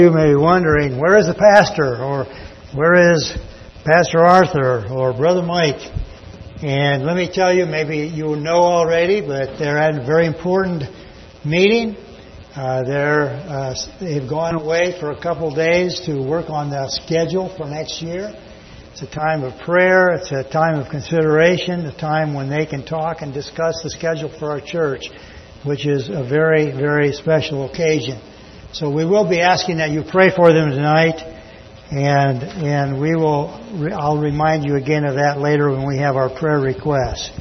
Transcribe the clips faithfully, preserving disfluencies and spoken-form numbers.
You may be wondering, where is the pastor? Or where is Pastor Arthur? Or Brother Mike? And let me tell you, maybe you know already, but they're at a very important meeting. Uh, they're, uh, they've gone away for a couple of days to work on the schedule for next year. It's a time of prayer. It's a time of consideration, a time when they can talk and discuss the schedule for our church, which is a very, very special occasion. So we will be asking that you pray for them tonight, and and we will. I'll remind you again of that later when we have our prayer requests.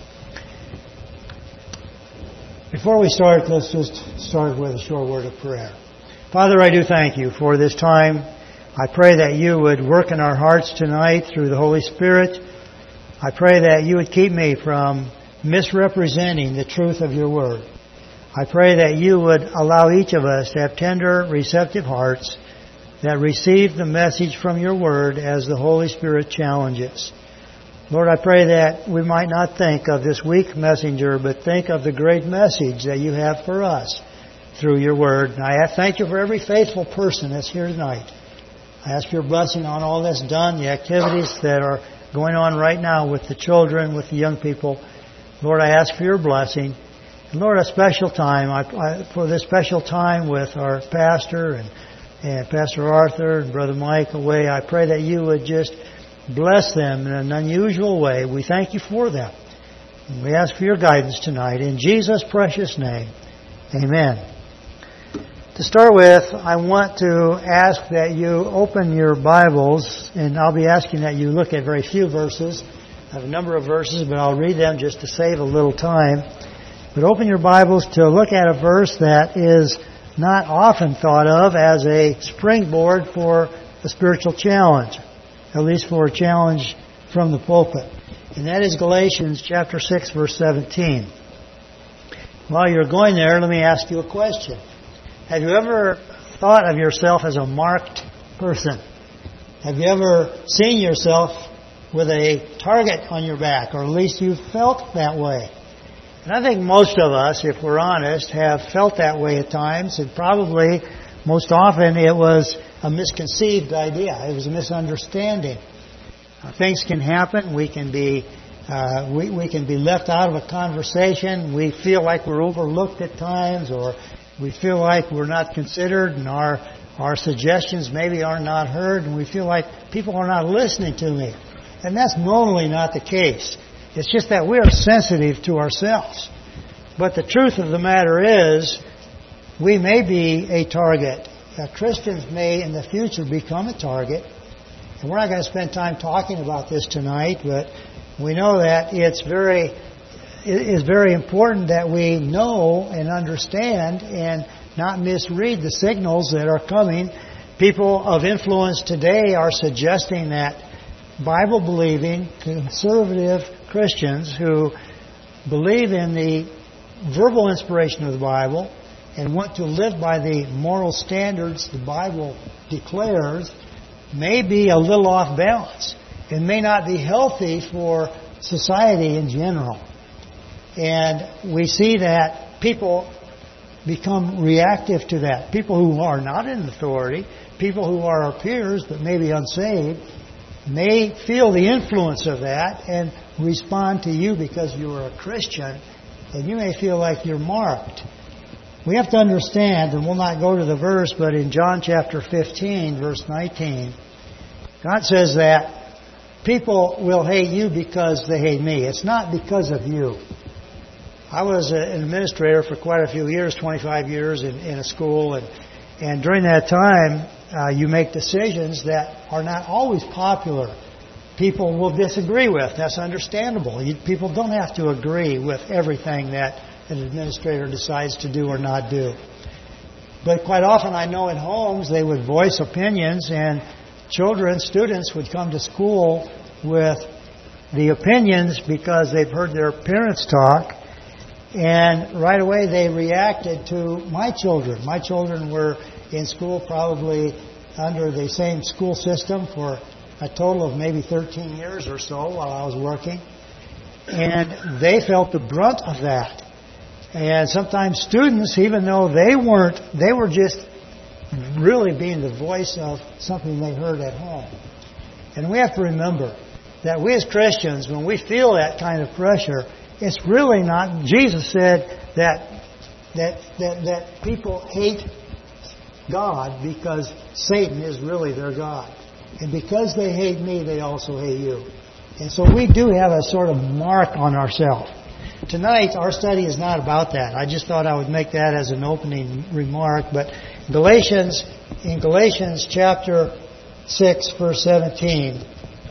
Before we start, let's just start with a short word of prayer. Father, I do thank you for this time. I pray that you would work in our hearts tonight through the Holy Spirit. I pray that you would keep me from misrepresenting the truth of your word. I pray that you would allow each of us to have tender, receptive hearts that receive the message from your word as the Holy Spirit challenges. Lord, I pray that we might not think of this weak messenger, but think of the great message that you have for us through your word. And I thank you for every faithful person that's here tonight. I ask your blessing on all that's done, the activities that are going on right now with the children, with the young people. Lord, I ask for your blessing. And Lord, a special time, I, I, for this special time with our pastor and, and Pastor Arthur and Brother Mike away, I pray that you would just bless them in an unusual way. We thank you for them. And we ask for your guidance tonight. In Jesus' precious name, amen. To start with, I want to ask that you open your Bibles, and I'll be asking that you look at very few verses. I have a number of verses, but I'll read them just to save a little time. But open your Bibles to look at a verse that is not often thought of as a springboard for a spiritual challenge, at least for a challenge from the pulpit. And that is Galatians chapter six, verse seventeen. While you're going there, let me ask you a question. Have you ever thought of yourself as a marked person? Have you ever seen yourself with a target on your back, or at least you felt that way? And I think most of us, if we're honest, have felt that way at times, and probably most often it was a misconceived idea. It was a misunderstanding. Uh, things can happen. We can be uh, we, we can be left out of a conversation. We feel like we're overlooked at times, or we feel like we're not considered, and our our suggestions maybe are not heard, and we feel like people are not listening to me. And that's normally not the case. It's just that we are sensitive to ourselves. But the truth of the matter is, we may be a target. Uh, Christians may in the future become a target. And we're not going to spend time talking about this tonight, but we know that it's very, it is very important that we know and understand and not misread the signals that are coming. People of influence today are suggesting that Bible-believing, conservative Christians who believe in the verbal inspiration of the Bible and want to live by the moral standards the Bible declares may be a little off balance. It may not be healthy for society in general. And we see that people become reactive to that. People who are not in authority, people who are our peers but maybe unsaved, may feel the influence of that and respond to you because you are a Christian, and you may feel like you're marked. We have to understand, and we'll not go to the verse, but in John chapter fifteen, verse nineteen, God says that people will hate you because they hate me. It's not because of you. I was an administrator for quite a few years, twenty-five years in, in a school, and, and during that time, Uh, you make decisions that are not always popular. People will disagree with. That's understandable. You, people don't have to agree with everything that an administrator decides to do or not do. But quite often I know in homes they would voice opinions, and children, students would come to school with the opinions because they've heard their parents talk, and right away they reacted to my children. My children were in school probably under the same school system for a total of maybe thirteen years or so while I was working. And they felt the brunt of that. And sometimes students, even though they weren't, they were just really being the voice of something they heard at home. And we have to remember that we as Christians, when we feel that kind of pressure, it's really not. Jesus said that that that, that people hate God because Satan is really their God. And because they hate me, they also hate you. And so we do have a sort of mark on ourselves. Tonight, our study is not about that. I just thought I would make that as an opening remark. But Galatians, in Galatians chapter six, verse seventeen,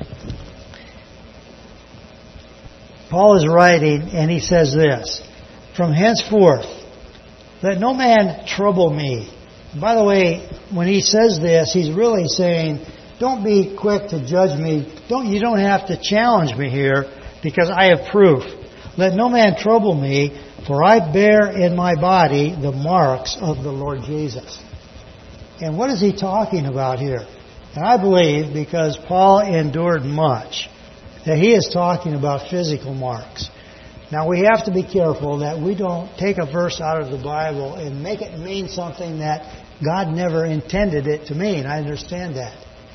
Paul is writing, and he says this: "From henceforth, let no man trouble me." By the way, when he says this, he's really saying, don't be quick to judge me. Don't you don't have to challenge me here, because I have proof. Let no man trouble me, for I bear in my body the marks of the Lord Jesus. And what is he talking about here? And I believe, because Paul endured much, that he is talking about physical marks. Now we have to be careful that we don't take a verse out of the Bible and make it mean something that God never intended it to mean. I understand that.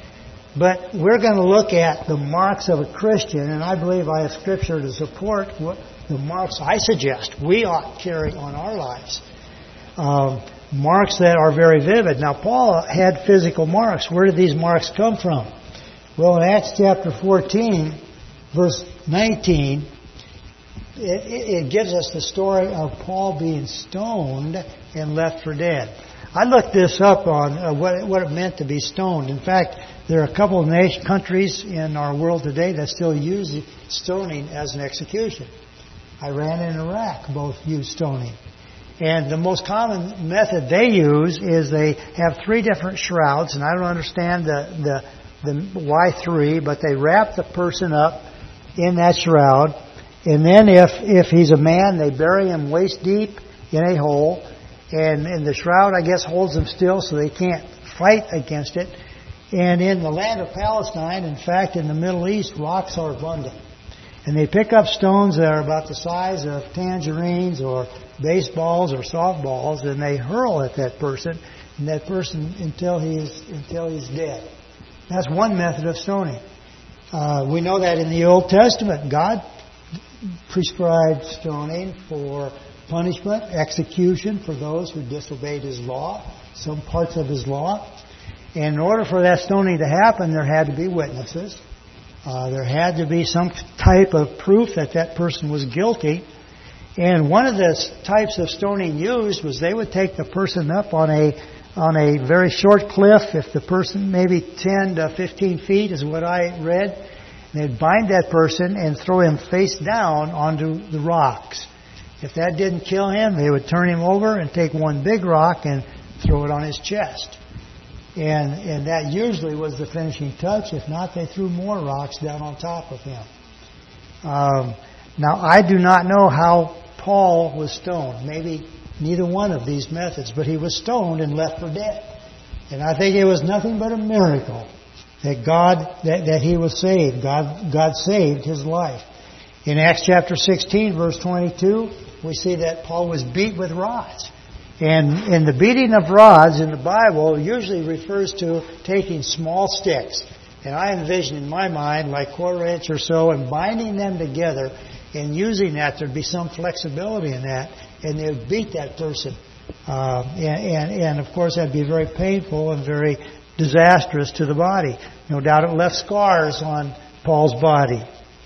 But we're going to look at the marks of a Christian, and I believe I have Scripture to support what the marks I suggest we ought to carry on our lives. Um, marks that are very vivid. Now Paul had physical marks. Where did these marks come from? Well, in Acts chapter fourteen, verse nineteen, It, it gives us the story of Paul being stoned and left for dead. I looked this up on uh, what, what it meant to be stoned. In fact, there are a couple of nation, countries in our world today that still use stoning as an execution. Iran and Iraq both use stoning. And the most common method they use is they have three different shrouds, and I don't understand the, the, the why three, but they wrap the person up in that shroud. And then if, if he's a man, they bury him waist deep in a hole. And, and the shroud, I guess, holds them still so they can't fight against it. And in the land of Palestine, in fact, in the Middle East, rocks are abundant. And they pick up stones that are about the size of tangerines or baseballs or softballs, and they hurl at that person, and that person until he's, until he's dead. That's one method of stoning. Uh, we know that in the Old Testament, God prescribed stoning for punishment, execution for those who disobeyed His law, some parts of His law. And in order for that stoning to happen, there had to be witnesses. Uh, there had to be some type of proof that that person was guilty. And one of the types of stoning used was they would take the person up on a on a very short cliff. If the person maybe ten to fifteen feet is what I read. They'd bind that person and throw him face down onto the rocks. If that didn't kill him, they would turn him over and take one big rock and throw it on his chest. And and that usually was the finishing touch. If not, they threw more rocks down on top of him. Um, now, I do not know how Paul was stoned. Maybe neither one of these methods. But he was stoned and left for dead. And I think it was nothing but a miracle that God, that, that he was saved. God, God saved his life. In Acts chapter sixteen, verse twenty-two, we see that Paul was beat with rods. And, and the beating of rods in the Bible usually refers to taking small sticks. And I envision in my mind like quarter inch or so and binding them together and using that. There'd be some flexibility in that. And they would beat that person. Uh, and, and, and of course that'd be very painful and very disastrous to the body. No doubt it left scars on Paul's body.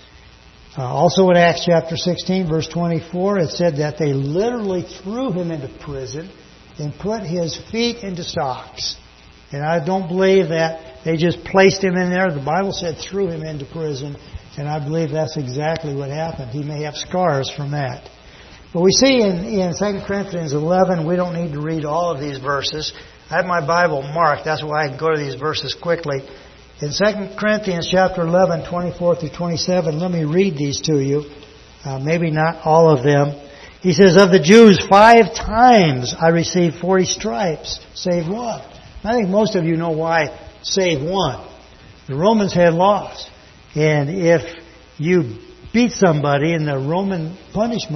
Uh, also in Acts chapter sixteen, verse twenty-four, it said that they literally threw him into prison and put his feet into stocks. And I don't believe that they just placed him in there. The Bible said threw him into prison, and I believe that's exactly what happened. He may have scars from that. But we see in, in Second Corinthians eleven, we don't need to read all of these verses. I have my Bible marked. That's why I can go to these verses quickly. In Second Corinthians chapter eleven, twenty-four through twenty-seven, let me read these to you. Uh, maybe not all of them. He says, of the Jews, five times I received forty stripes, save one. I think most of you know why save one. The Romans had laws. And if you beat somebody in the Roman punishment,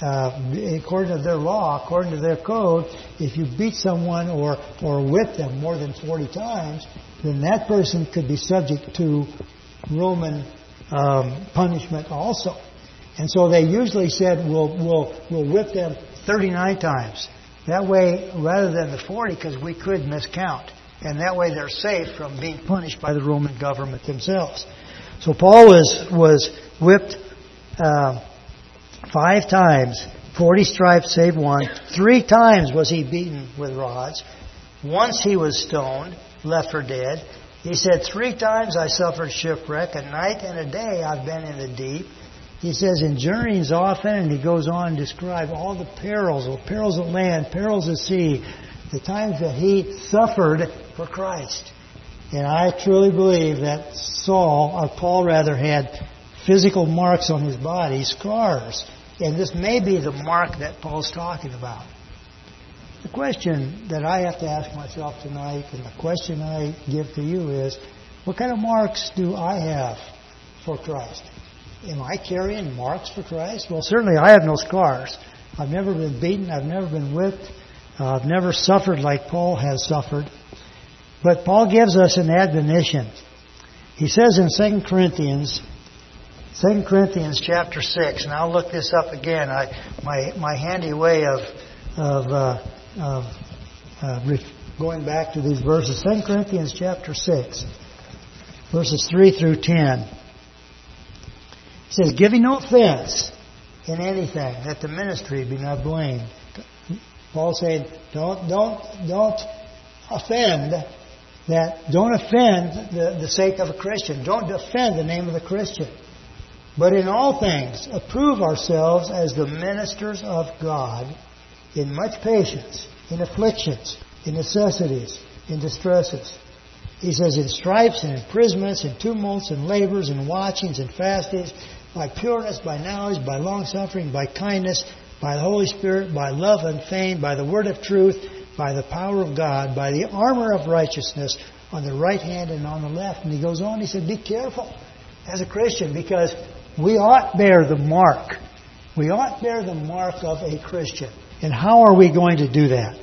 uh, according to their law, according to their code, if you beat someone or, or whip them more than forty times, then that person could be subject to Roman um, punishment also. And so they usually said, we'll, we'll, we'll whip them thirty-nine times. That way, rather than the forty, because we could miscount. And that way they're safe from being punished by the Roman government themselves. So Paul was, was whipped uh, five times, forty stripes save one. Three times was he beaten with rods. Once he was stoned, left for dead. He said, three times I suffered shipwreck. A night and a day I've been in the deep. He says, in journeyings often, and he goes on to describe all the perils, the perils of land, perils of sea, the times that he suffered for Christ. And I truly believe that Saul, or Paul rather, had physical marks on his body, scars. And this may be the mark that Paul's talking about. The question that I have to ask myself tonight, and the question I give to you is, what kind of marks do I have for Christ? Am I carrying marks for Christ? Well, certainly I have no scars. I've never been beaten. I've never been whipped. Uh, I've never suffered like Paul has suffered. But Paul gives us an admonition. He says in Second Corinthians, Second Corinthians chapter six, and I'll look this up again. I, my my handy way of of, uh, of uh, going back to these verses. Second Corinthians chapter six, verses three through ten. It says, giving no offense in anything, that the ministry be not blamed. Paul saying, don't don't don't offend that. Don't offend the, the sake of a Christian. Don't offend the name of the Christian. But in all things, approve ourselves as the ministers of God, in much patience, in afflictions, in necessities, in distresses. He says, in stripes and imprisonments, in tumults and labors and watchings and fastings, by pureness, by knowledge, by long-suffering, by kindness, by the Holy Spirit, by love unfeigned, by the word of truth, by the power of God, by the armor of righteousness on the right hand and on the left. And he goes on, he said, be careful as a Christian, because we ought bear the mark. We ought bear the mark of a Christian. And how are we going to do that?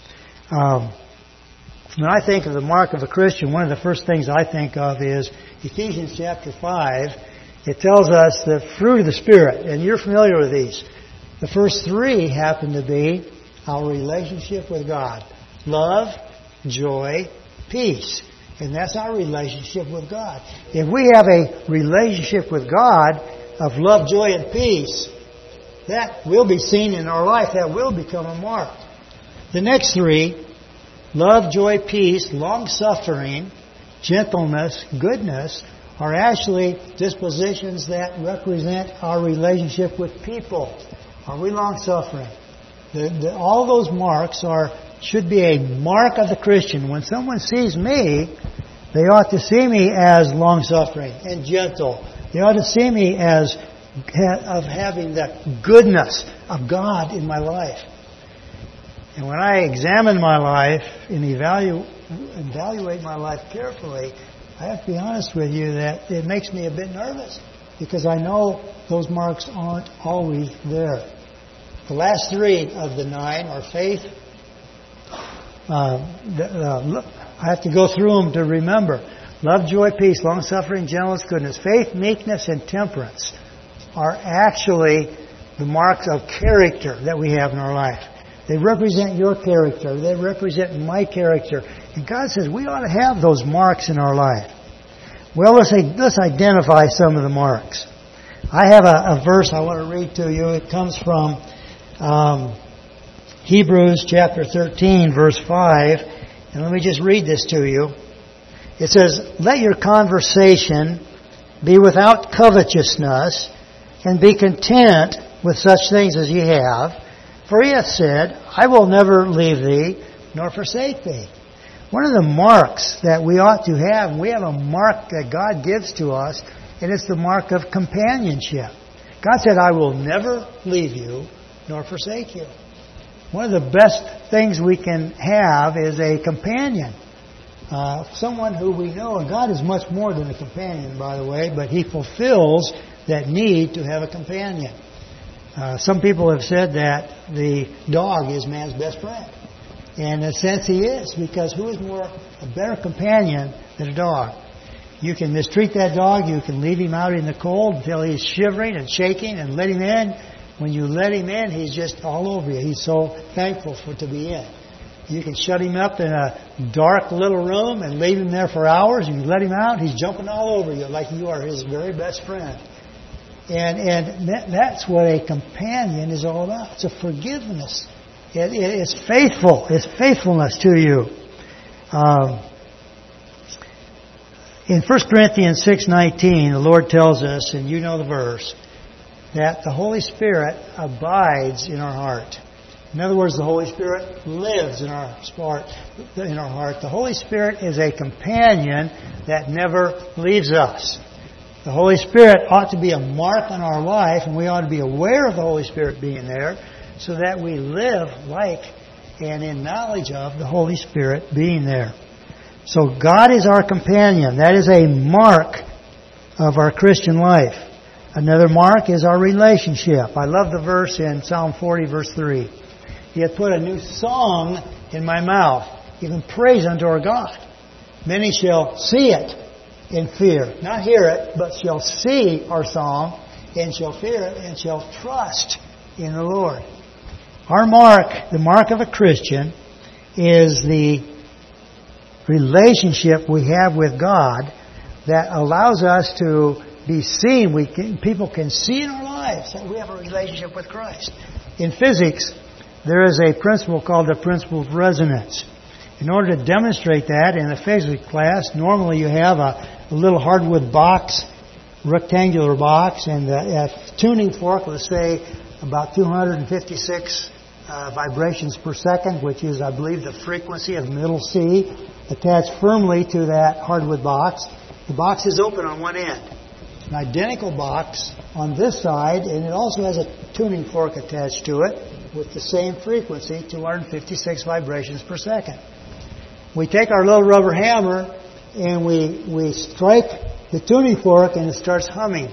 Um, when I think of the mark of a Christian, one of the first things I think of is Ephesians chapter five. It tells us the fruit of the Spirit, and you're familiar with these. The first three happen to be our relationship with God. Love, joy, peace. And that's our relationship with God. If we have a relationship with God of love, joy, and peace, that will be seen in our life. That will become a mark. The next three, love, joy, peace, long-suffering, gentleness, goodness, are actually dispositions that represent our relationship with people. Are we long-suffering? The, the, all those marks are should be a mark of the Christian. When someone sees me, they ought to see me as long-suffering and gentle. They ought to see me as of having the goodness of God in my life. And when I examine my life and evaluate, evaluate my life carefully, I have to be honest with you that it makes me a bit nervous, because I know those marks aren't always there. The last three of the nine are faith. Uh, the, uh, I have to go through them to remember. Love, joy, peace, long-suffering, gentleness, goodness. Faith, meekness, and temperance are actually the marks of character that we have in our life. They represent your character. They represent my character. And God says we ought to have those marks in our life. Well, let's, let's identify some of the marks. I have a, a verse I want to read to you. It comes from um, Hebrews chapter thirteen, verse five. And let me just read this to you. It says, let your conversation be without covetousness, and be content with such things as ye have. For he hath said, I will never leave thee, nor forsake thee. One of the marks that we ought to have, we have a mark that God gives to us, and it's the mark of companionship. God said, I will never leave you, nor forsake you. One of the best things we can have is a companion. Uh, someone who we know, and God is much more than a companion, by the way, but He fulfills that need to have a companion. Uh, some people have said that the dog is man's best friend. And in a sense he is, because who is more a better companion than a dog? You can mistreat that dog, you can leave him out in the cold until he's shivering and shaking and let him in. When you let him in, he's just all over you. He's so thankful for to be in. You can shut him up in a dark little room and leave him there for hours. You let him out, he's jumping all over you like you are his very best friend. And and that, that's what a companion is all about. It's a forgiveness. It, it, it's faithful. It's faithfulness to you. Um, in First Corinthians six nineteen, the Lord tells us, and you know the verse, that the Holy Spirit abides in our heart. In other words, the Holy Spirit lives in our heart. In our heart, the Holy Spirit is a companion that never leaves us. The Holy Spirit ought to be a mark on our life, and we ought to be aware of the Holy Spirit being there, so that we live like and in knowledge of the Holy Spirit being there. So God is our companion. That is a mark of our Christian life. Another mark is our relationship. I love the verse in Psalm forty, verse three. He hath put a new song in my mouth, even praise unto our God. Many shall see it in fear. Not hear it, but shall see our song, and shall fear it, and shall trust in the Lord. Our mark, the mark of a Christian, is the relationship we have with God that allows us to be seen. We can, people can see in our lives that we have a relationship with Christ. In physics, there is a principle called the principle of resonance. In order to demonstrate that in a physics class, normally you have a, a little hardwood box, rectangular box, and a, a tuning fork, let's say about two hundred fifty-six uh, vibrations per second, which is, I believe, the frequency of middle C, attached firmly to that hardwood box. The box is open on one end. An identical box on this side, and it also has a tuning fork attached to it with the same frequency, two hundred fifty-six vibrations per second. We take our little rubber hammer and we we strike the tuning fork and it starts humming.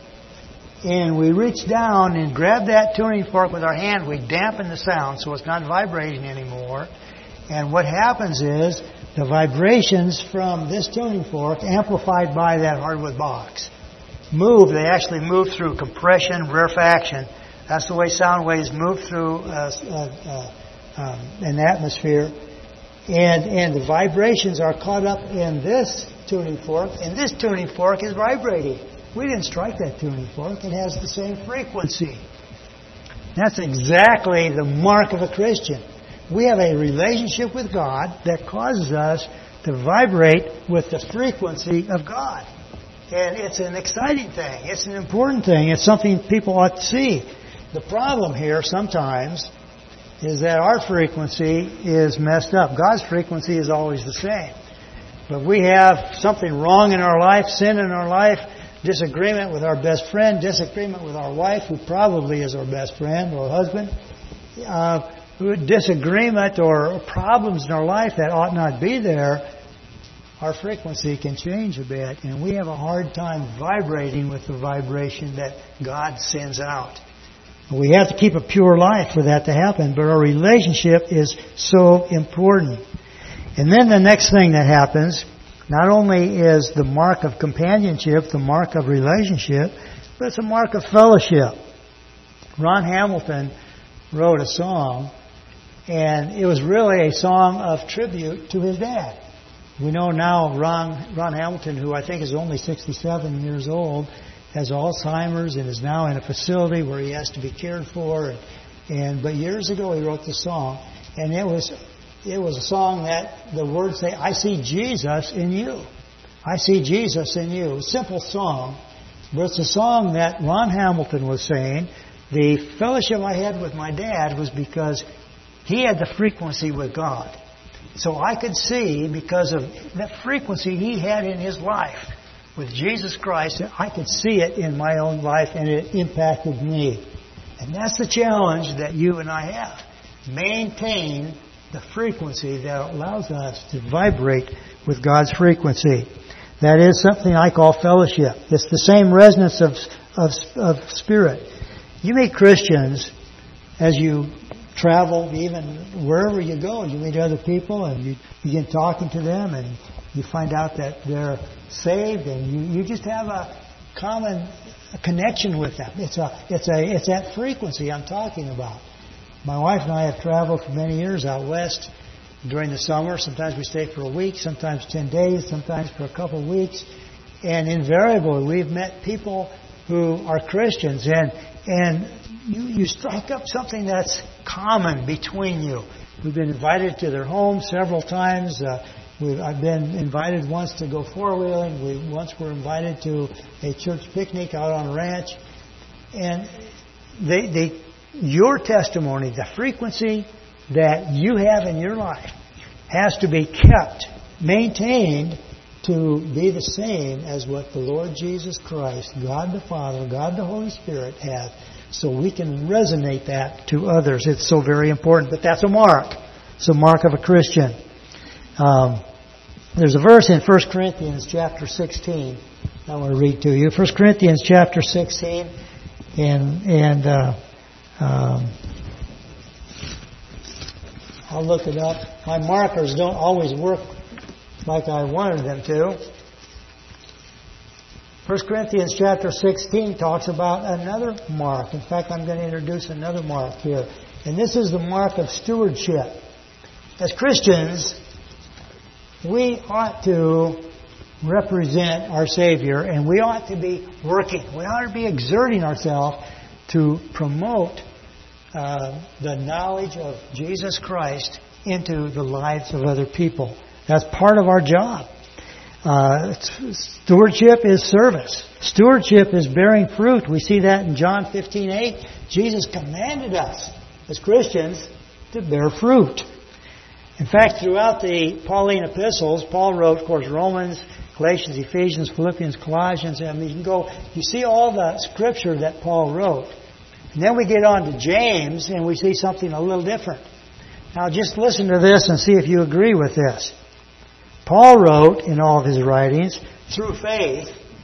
And we reach down and grab that tuning fork with our hand. We dampen the sound so it's not vibrating anymore. And what happens is the vibrations from this tuning fork, amplified by that hardwood box, move. They actually move through compression, rarefaction. That's the way sound waves move through uh, uh, uh, um, an atmosphere. And, and the vibrations are caught up in this tuning fork, and this tuning fork is vibrating. We didn't strike that tuning fork. It has the same frequency. That's exactly the mark of a Christian. We have a relationship with God that causes us to vibrate with the frequency of God. And it's an exciting thing. It's an important thing. It's something people ought to see. The problem here sometimes is that our frequency is messed up. God's frequency is always the same. But we have something wrong in our life, sin in our life, disagreement with our best friend, disagreement with our wife, who probably is our best friend or husband, uh, disagreement or problems in our life that ought not be there. Our frequency can change a bit, and we have a hard time vibrating with the vibration that God sends out. We have to keep a pure life for that to happen, but our relationship is so important. And then the next thing that happens, not only is the mark of companionship the mark of relationship, but it's a mark of fellowship. Ron Hamilton wrote a song, and it was really a song of tribute to his dad. We know now Ron, Ron Hamilton, who I think is only sixty-seven years old, has Alzheimer's and is now in a facility where he has to be cared for. And, and but years ago he wrote this song, and it was it was a song that the words say, "I see Jesus in you. I see Jesus in you." A simple song, but it's a song that Ron Hamilton was saying, the fellowship I had with my dad was because he had the frequency with God. So I could see, because of that frequency he had in his life with Jesus Christ, I could see it in my own life, and it impacted me. And that's the challenge that you and I have. Maintain the frequency that allows us to vibrate with God's frequency. That is something I call fellowship. It's the same resonance of, of, of spirit. You meet Christians as you travel, even wherever you go. You meet other people and you begin talking to them, and you find out that they're saved, and you, you just have a common connection with them. It's a it's a it's that frequency I'm talking about. My wife and I have traveled for many years out west during the summer. Sometimes we stay for a week, sometimes ten days, sometimes for a couple of weeks. And invariably, we've met people who are Christians, and and you, you strike up something that's common between you. We've been invited to their home several times. Uh, we've, I've been invited once to go four-wheeling. We once were invited to a church picnic out on a ranch. And they, they, your testimony, the frequency that you have in your life, has to be kept, maintained, to be the same as what the Lord Jesus Christ, God the Father, God the Holy Spirit have, so we can resonate that to others. It's so very important. But that's a mark. It's a mark of a Christian. Um, there's a verse in First Corinthians chapter sixteen I want to read to you. First Corinthians chapter sixteen, and and uh, um, I'll look it up. My markers don't always work like I wanted them to. First Corinthians chapter sixteen talks about another mark. In fact, I'm going to introduce another mark here. And this is the mark of stewardship. As Christians, we ought to represent our Savior, and we ought to be working. We ought to be exerting ourselves to promote uh, the knowledge of Jesus Christ into the lives of other people. That's part of our job. Uh, stewardship is service. Stewardship is bearing fruit. We see that in John fifteen eight. Jesus commanded us as Christians to bear fruit. In fact, throughout the Pauline epistles, Paul wrote, of course, Romans, Galatians, Ephesians, Philippians, Colossians. I mean, you can go, you see all the scripture that Paul wrote. And then we get on to James, and we see something a little different. Now, just listen to this and see if you agree with this. Paul wrote in all of his writings, through faith,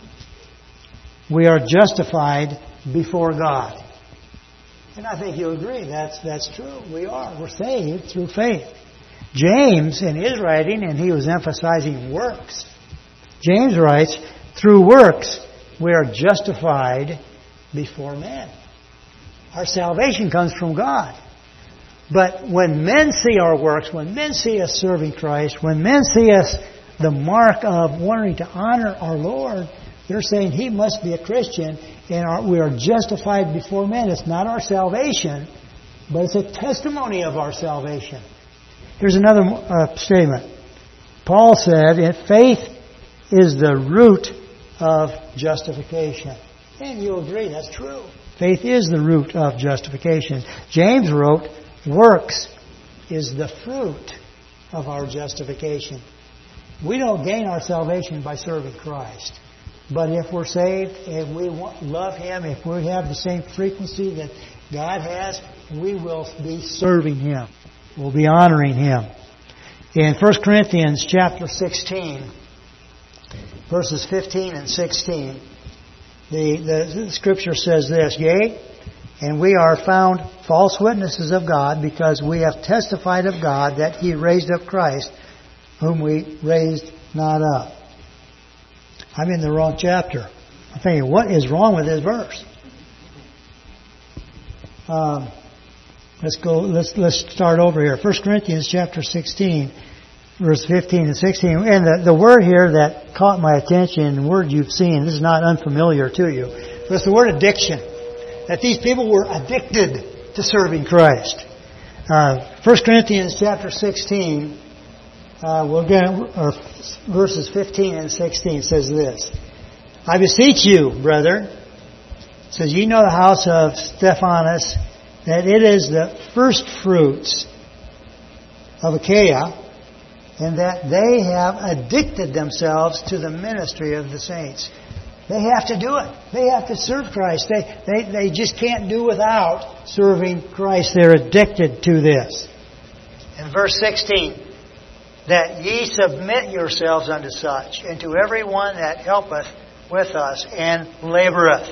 we are justified before God. And I think you'll agree that's that's true. We are. We're saved through faith. James, in his writing, and he was emphasizing works, James writes, through works, we are justified before men. Our salvation comes from God. But when men see our works, when men see us serving Christ, when men see us the mark of wanting to honor our Lord, they're saying He must be a Christian, and our, we are justified before men. It's not our salvation, but it's a testimony of our salvation. Here's another uh, statement. Paul said, faith is the root of justification. And you agree, that's true. Faith is the root of justification. James wrote, works is the fruit of our justification. We don't gain our salvation by serving Christ. But if we're saved, if we love Him, if we have the same frequency that God has, we will be serving Him. We'll be honoring Him. In First Corinthians chapter sixteen, verses fifteen and sixteen, the, the, the Scripture says this, Yea, and we are found false witnesses of God, because we have testified of God that He raised up Christ, whom we raised not up. I'm in the wrong chapter. I'm thinking, what is wrong with this verse? Um, let's go. Let's let's start over here. First Corinthians chapter sixteen, verse fifteen and sixteen. And the, the word here that caught my attention, the word you've seen, this is not unfamiliar to you, but it's the word addiction. That these people were addicted to serving Christ. Uh, First Corinthians chapter sixteen, uh, we'll get, or verses fifteen and sixteen says this. I beseech you, brethren, says, ye know the house of Stephanas, that it is the first fruits of Achaia, and that they have addicted themselves to the ministry of the saints. They have to do it. They have to serve Christ. They, they, they just can't do without serving Christ. They're addicted to this. In verse sixteen, that ye submit yourselves unto such, and to every one that helpeth with us and laboreth.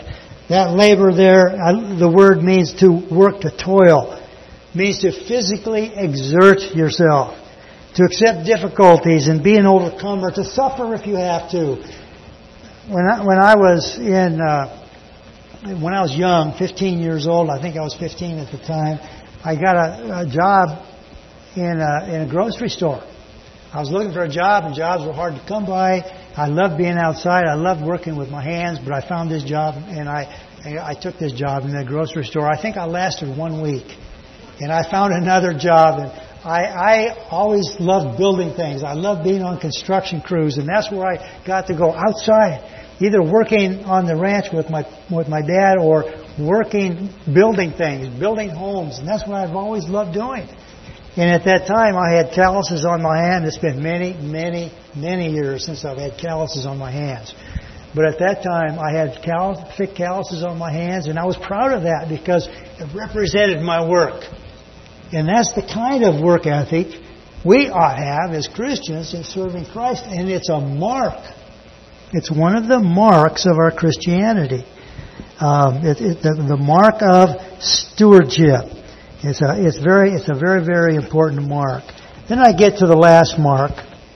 That labor there, uh, the word means to work, to toil. It means to physically exert yourself. To accept difficulties and be an overcomer. To suffer if you have to. When I, when I was in, uh, when I was young, fifteen years old, I think I was fifteen at the time, I got a, a job in a, in a grocery store. I was looking for a job, and jobs were hard to come by. I loved being outside. I loved working with my hands, but I found this job, and I I took this job in the grocery store. I think I lasted one week, and I found another job. And I, I always loved building things. I loved being on construction crews, and that's where I got to go outside, either working on the ranch with my with my dad or working building things, building homes, and that's what I've always loved doing. And at that time, I had calluses on my hand. It's been many, many, many years since I've had calluses on my hands. But at that time, I had callus, thick calluses on my hands, and I was proud of that because it represented my work. And that's the kind of work ethic we ought to have as Christians in serving Christ. And it's a mark. It's one of the marks of our Christianity. Um, it, it, the, the mark of stewardship. It's a, it's very, it's a very, very important mark. Then I get to the last mark,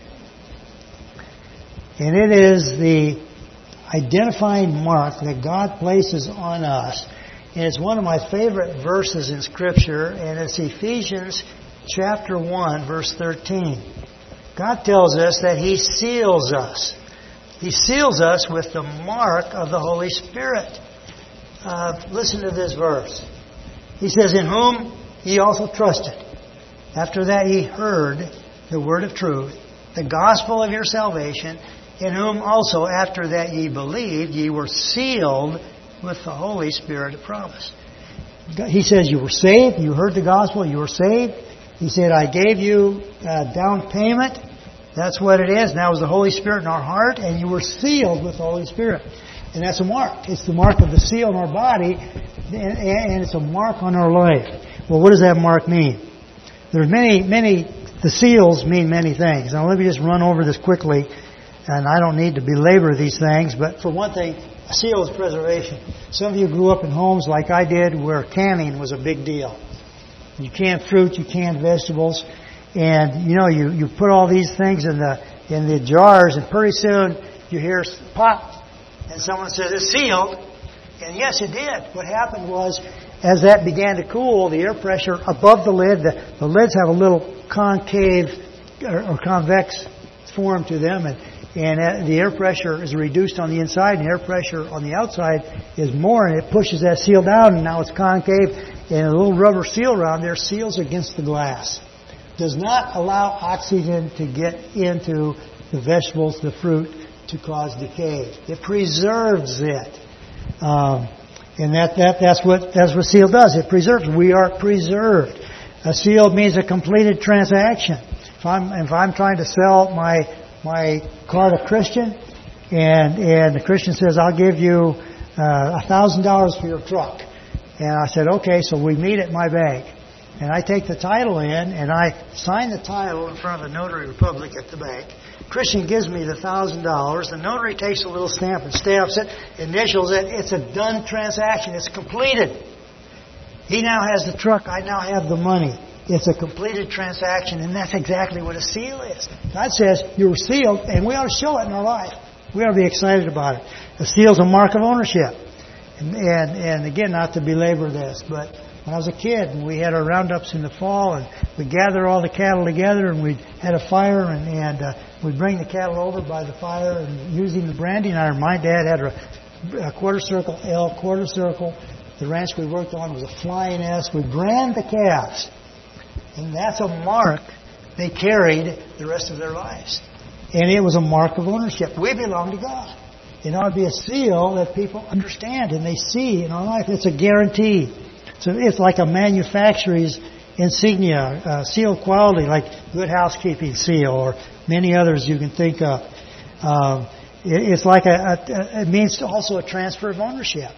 and it is the identifying mark that God places on us. And it's one of my favorite verses in Scripture, and it's Ephesians chapter one, verse thirteen. God tells us that He seals us. He seals us with the mark of the Holy Spirit. Uh, listen to this verse. He says, in whom ye also trusted. After that ye heard the word of truth, the gospel of your salvation, in whom also after that ye believed, ye were sealed with the Holy Spirit of promise. He says you were saved, you heard the gospel, you were saved. He said, I gave you a down payment. That's what it is. Now is the Holy Spirit in our heart, and you were sealed with the Holy Spirit. And that's a mark. It's the mark of the seal in our body, and it's a mark on our life. Well, what does that mark mean? There's many, many, the seals mean many things. Now let me just run over this quickly, and I don't need to belabor these things, but for one thing, a seal is preservation. Some of you grew up in homes like I did where canning was a big deal. You canned fruit, you canned vegetables, and you know, you, you put all these things in the in the jars, and pretty soon you hear pop. And someone says, it's sealed. And yes, it did. What happened was, as that began to cool, the air pressure above the lid, the, the lids have a little concave or, or convex form to them, and, and the air pressure is reduced on the inside, and the air pressure on the outside is more, and it pushes that seal down, and now it's concave, and a little rubber seal around there seals against the glass. Does not allow oxygen to get into the vegetables, the fruit, to cause decay. It preserves it. Um, and that, that that's what that's what seal does. It preserves. We are preserved. A seal means a completed transaction. If I'm if I'm trying to sell my my car to Christian, and and the Christian says, I'll give you a thousand dollars for your truck. And I said, okay, so we meet at my bank. And I take the title in, and I sign the title in front of the notary public at the bank. Christian gives me the thousand dollars. The notary takes a little stamp and stamps it, initials it. It's a done transaction. It's completed. He now has the truck. I now have the money. It's a completed transaction, and that's exactly what a seal is. God says you were sealed, and we ought to show it in our life. We ought to be excited about it. A seal is a mark of ownership. And, and, and again, not to belabor this, but when I was a kid, and we had our roundups in the fall, and we'd gather all the cattle together, and we had a fire, and, and uh, we'd bring the cattle over by the fire, and using the branding iron. My dad had a, a quarter circle L, quarter circle. The ranch we worked on was a flying S. We'd brand the calves, and that's a mark they carried the rest of their lives. And it was a mark of ownership. We belong to God. It ought to be a seal that people understand and they see in our life. It's a guarantee. So it's like a manufacturer's insignia, uh, seal of quality, like Good Housekeeping seal or many others you can think of. Um, it, it's like a, a, it means also a transfer of ownership.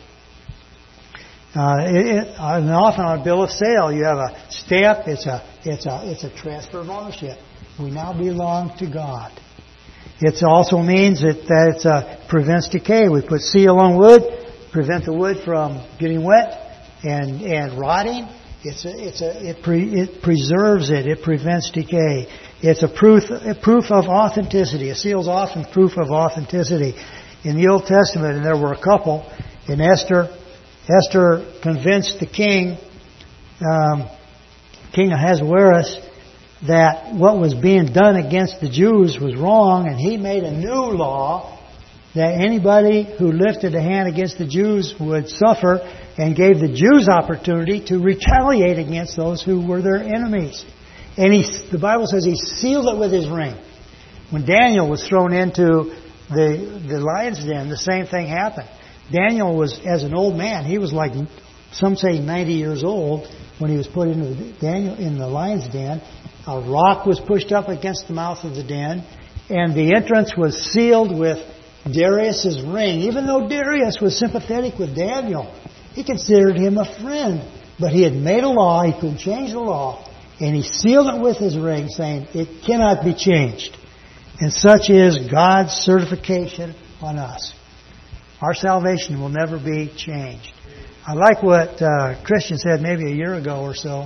Uh, it, it, and often on a bill of sale, you have a stamp. It's a it's a it's a transfer of ownership. We now belong to God. It also means that, that it uh, prevents decay. We put seal on wood. prevent the wood from getting wet and and rotting. It's a, it's a, it, pre, it preserves it. It prevents decay. It's a proof, a proof of authenticity. A seal's often proof of authenticity. In the Old Testament, and there were a couple, in Esther, Esther convinced the king, um, King Ahasuerus, that what was being done against the Jews was wrong, and he made a new law that anybody who lifted a hand against the Jews would suffer, and gave the Jews opportunity to retaliate against those who were their enemies. And he, the Bible says he sealed it with his ring. When Daniel was thrown into the, the lion's den, the same thing happened. Daniel was, as an old man, he was like, some say ninety years old, when he was put into the, Daniel, in the lion's den. A rock was pushed up against the mouth of the den, and the entrance was sealed with Darius's ring. Even though Darius was sympathetic with Daniel, he considered him a friend. But he had made a law, he couldn't change the law, and he sealed it with his ring, saying, it cannot be changed. And such is God's certification on us. Our salvation will never be changed. I like what uh, Christian said maybe a year ago or so,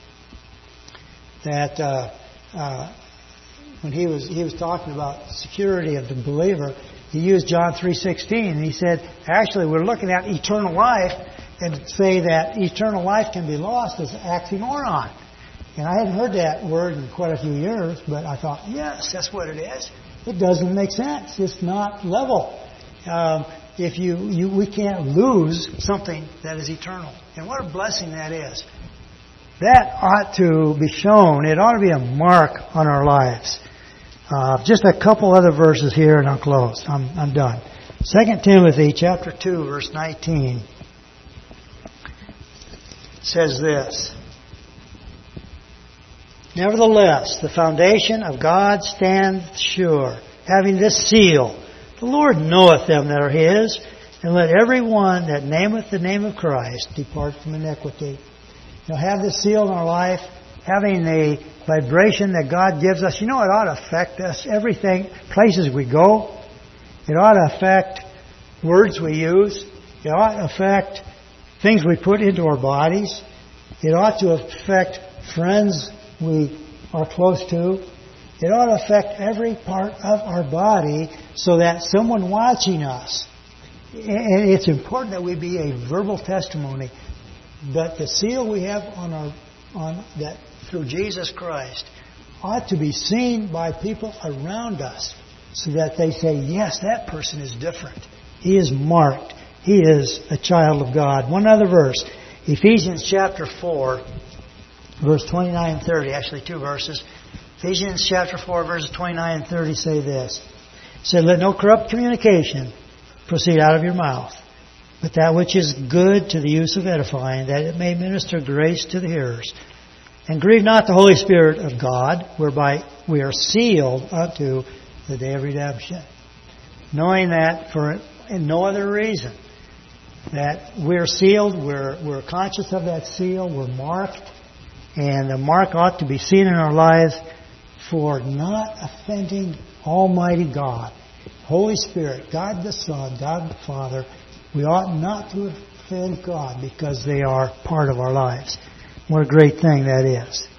that uh, uh, when he was he was talking about security of the believer, he used John three sixteen, and he said, actually, we're looking at eternal life, and say that eternal life can be lost as oxymoron. And I hadn't heard that word in quite a few years, but I thought, yes, that's what it is. It doesn't make sense. It's not level. Um, if you, you, we can't lose something that is eternal. And what a blessing that is. That ought to be shown. It ought to be a mark on our lives. Uh, just a couple other verses here, and I'll close. I'm, I'm done. Second Timothy chapter two, verse nineteen says this. Nevertheless, the foundation of God stands sure, having this seal. The Lord knoweth them that are His, and let every one that nameth the name of Christ depart from iniquity. You know, have this seal in our life, having the vibration that God gives us. You know, it ought to affect us. Everything, places we go. It ought to affect words we use. It ought to affect things we put into our bodies. It ought to affect friends we are close to. It ought to affect every part of our body so that someone watching us, and it's important that we be a verbal testimony, but the seal we have on our on that through Jesus Christ ought to be seen by people around us so that they say, yes, that person is different. He is marked. He is a child of God. One other verse, Ephesians chapter four, verse twenty-nine and thirty, actually two verses. Ephesians chapter four, verses twenty-nine and thirty say this. It said, let no corrupt communication proceed out of your mouth, but that which is good to the use of edifying, that it may minister grace to the hearers. And grieve not the Holy Spirit of God, whereby we are sealed unto the day of redemption. Knowing that for no other reason, that we're sealed, we're, we're conscious of that seal, we're marked, and the mark ought to be seen in our lives for not offending Almighty God, Holy Spirit, God the Son, God the Father. We ought not to offend God because they are part of our lives. What a great thing that is.